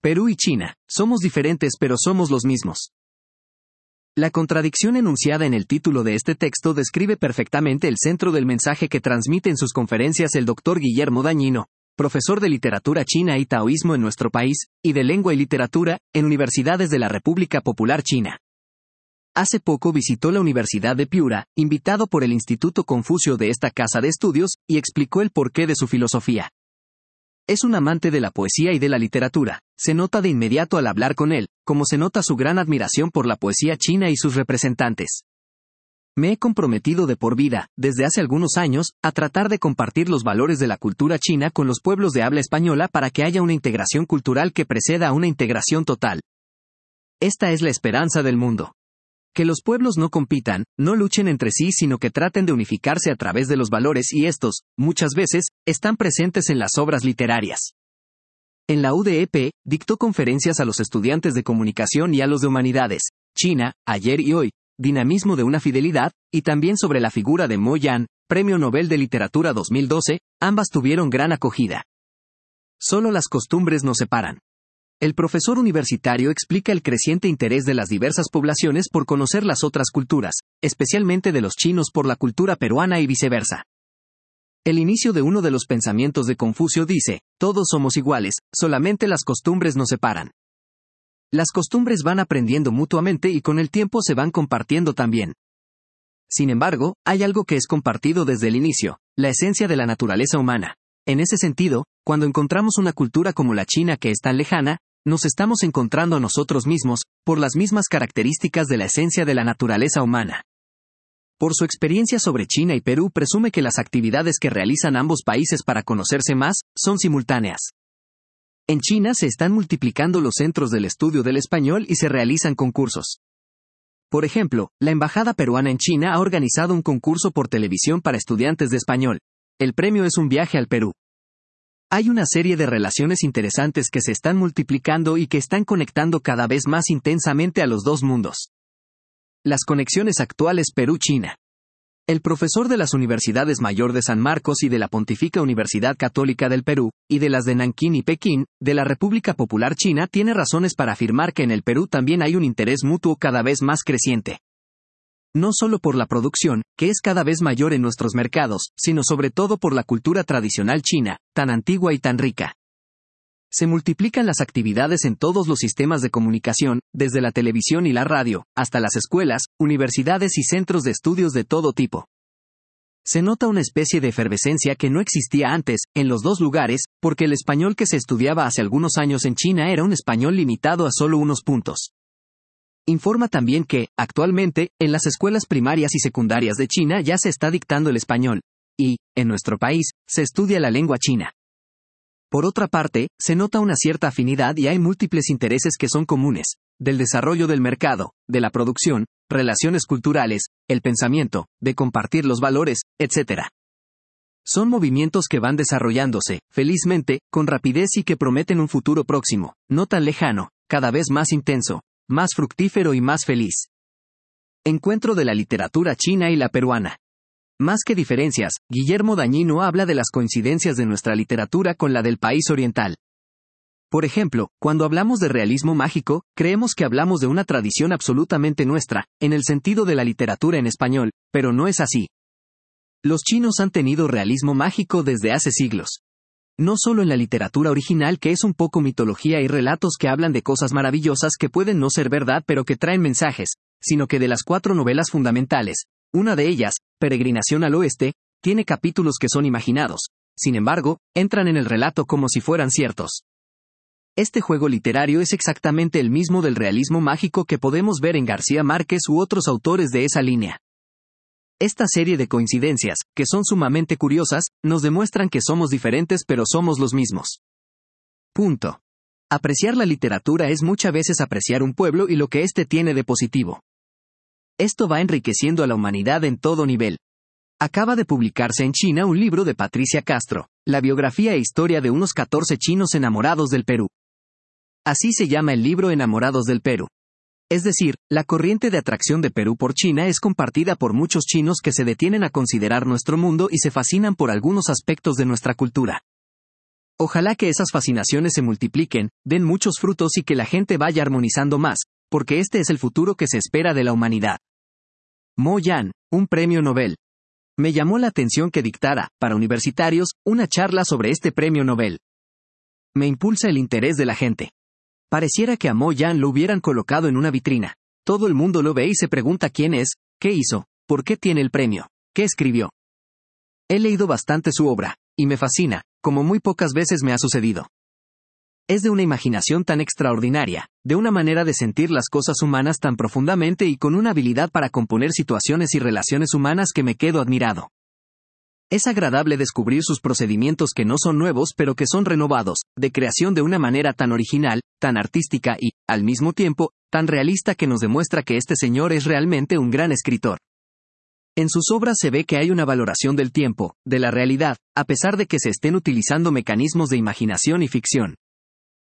Perú y China, somos diferentes pero somos los mismos. La contradicción enunciada en el título de este texto describe perfectamente el centro del mensaje que transmite en sus conferencias el Dr. Guillermo Dañino, profesor de literatura china y taoísmo en nuestro país, y de lengua y literatura, en universidades de la República Popular China. Hace poco visitó la Universidad de Piura, invitado por el Instituto Confucio de esta casa de estudios, y explicó el porqué de su filosofía. Es un amante de la poesía y de la literatura, se nota de inmediato al hablar con él, como se nota su gran admiración por la poesía china y sus representantes. Me he comprometido de por vida, desde hace algunos años, a tratar de compartir los valores de la cultura china con los pueblos de habla española para que haya una integración cultural que preceda a una integración total. Esta es la esperanza del mundo. Que los pueblos no compitan, no luchen entre sí, sino que traten de unificarse a través de los valores y estos, muchas veces, están presentes en las obras literarias. En la UDEP, dictó conferencias a los estudiantes de comunicación y a los de humanidades, China, ayer y hoy, dinamismo de una fidelidad, y también sobre la figura de Mo Yan, Premio Nobel de Literatura 2012, ambas tuvieron gran acogida. Solo las costumbres nos separan. El profesor universitario explica el creciente interés de las diversas poblaciones por conocer las otras culturas, especialmente de los chinos por la cultura peruana y viceversa. El inicio de uno de los pensamientos de Confucio dice, todos somos iguales, solamente las costumbres nos separan. Las costumbres van aprendiendo mutuamente y con el tiempo se van compartiendo también. Sin embargo, hay algo que es compartido desde el inicio, la esencia de la naturaleza humana. En ese sentido, cuando encontramos una cultura como la China que es tan lejana, nos estamos encontrando a nosotros mismos, por las mismas características de la esencia de la naturaleza humana. Por su experiencia sobre China y Perú presume que las actividades que realizan ambos países para conocerse más, son simultáneas. En China se están multiplicando los centros del estudio del español y se realizan concursos. Por ejemplo, la Embajada peruana en China ha organizado un concurso por televisión para estudiantes de español. El premio es un viaje al Perú. Hay una serie de relaciones interesantes que se están multiplicando y que están conectando cada vez más intensamente a los dos mundos. Las conexiones actuales Perú-China. El profesor de las Universidades Mayor de San Marcos y de la Pontificia Universidad Católica del Perú, y de las de Nankín y Pekín, de la República Popular China tiene razones para afirmar que en el Perú también hay un interés mutuo cada vez más creciente. No solo por la producción, que es cada vez mayor en nuestros mercados, sino sobre todo por la cultura tradicional china, tan antigua y tan rica. Se multiplican las actividades en todos los sistemas de comunicación, desde la televisión y la radio, hasta las escuelas, universidades y centros de estudios de todo tipo. Se nota una especie de efervescencia que no existía antes, en los dos lugares, porque el español que se estudiaba hace algunos años en China era un español limitado a solo unos puntos. Informa también que, actualmente, en las escuelas primarias y secundarias de China ya se está dictando el español, y, en nuestro país, se estudia la lengua china. Por otra parte, se nota una cierta afinidad y hay múltiples intereses que son comunes, del desarrollo del mercado, de la producción, relaciones culturales, el pensamiento, de compartir los valores, etc. Son movimientos que van desarrollándose, felizmente, con rapidez y que prometen un futuro próximo, no tan lejano, cada vez más intenso, más fructífero y más feliz. Encuentro de la literatura china y la peruana. Más que diferencias, Guillermo Dañino habla de las coincidencias de nuestra literatura con la del país oriental. Por ejemplo, cuando hablamos de realismo mágico, creemos que hablamos de una tradición absolutamente nuestra, en el sentido de la literatura en español, pero no es así. Los chinos han tenido realismo mágico desde hace siglos. No solo en la literatura original, que es un poco mitología y relatos que hablan de cosas maravillosas que pueden no ser verdad pero que traen mensajes, sino que de las 4 novelas fundamentales, una de ellas, Peregrinación al Oeste, tiene capítulos que son imaginados, sin embargo, entran en el relato como si fueran ciertos. Este juego literario es exactamente el mismo del realismo mágico que podemos ver en García Márquez u otros autores de esa línea. Esta serie de coincidencias, que son sumamente curiosas, nos demuestran que somos diferentes pero somos los mismos. Punto. Apreciar la literatura es muchas veces apreciar un pueblo y lo que éste tiene de positivo. Esto va enriqueciendo a la humanidad en todo nivel. Acaba de publicarse en China un libro de Patricia Castro, la biografía e historia de unos 14 chinos enamorados del Perú. Así se llama el libro, Enamorados del Perú. Es decir, la corriente de atracción de Perú por China es compartida por muchos chinos que se detienen a considerar nuestro mundo y se fascinan por algunos aspectos de nuestra cultura. Ojalá que esas fascinaciones se multipliquen, den muchos frutos y que la gente vaya armonizando más, porque este es el futuro que se espera de la humanidad. Mo Yan, un premio Nobel. Me llamó la atención que dictara, para universitarios, una charla sobre este premio Nobel. Me impulsa el interés de la gente. Pareciera que a Mo Yan lo hubieran colocado en una vitrina. Todo el mundo lo ve y se pregunta quién es, qué hizo, por qué tiene el premio, qué escribió. He leído bastante su obra, y me fascina, como muy pocas veces me ha sucedido. Es de una imaginación tan extraordinaria, de una manera de sentir las cosas humanas tan profundamente y con una habilidad para componer situaciones y relaciones humanas que me quedo admirado. Es agradable descubrir sus procedimientos que no son nuevos pero que son renovados, de creación de una manera tan original, tan artística y, al mismo tiempo, tan realista que nos demuestra que este señor es realmente un gran escritor. En sus obras se ve que hay una valoración del tiempo, de la realidad, a pesar de que se estén utilizando mecanismos de imaginación y ficción.